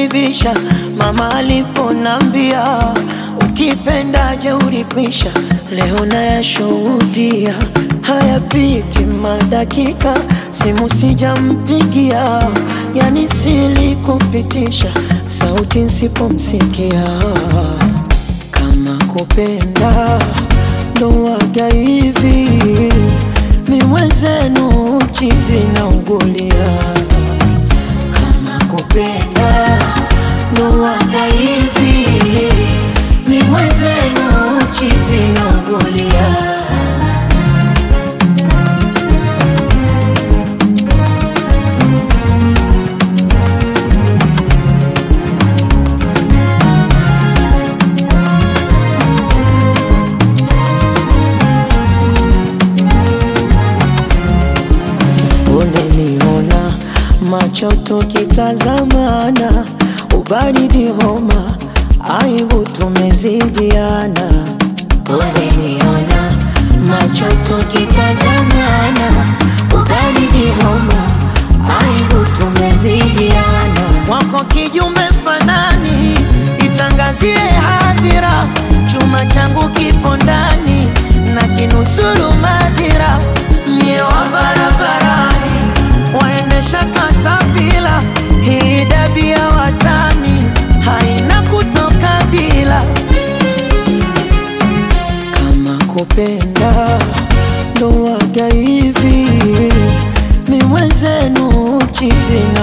ulinibisha mama aliponambia ukipenda jeuri kwisha. Leo nayashuhudia hayapiti madakika, simu sijampigia, yani silikupitisha sauti nsipomsikia. Kama kupenda ndo waga hivi, mi mwenzenu chizi na ugulia. Kama kupenda ndo waga hivi, mi mwenzenu chizi na ugulia. Uneniona macho tukitazamana, ubaridi homa, aibu tumezidiana. Uneniona macho tukitazamana, ubaridi homa, aibu tumezidiana. Wako kijume fanani, itangazie hadhira, chuma changu kipo ndani na kinusuru madhira. Mie wa barabarani, waendesha katapila, hii dabi ya watani haina kutoka bila. Kama kupenda ndo waga hivi, mi mwenzenu chizi na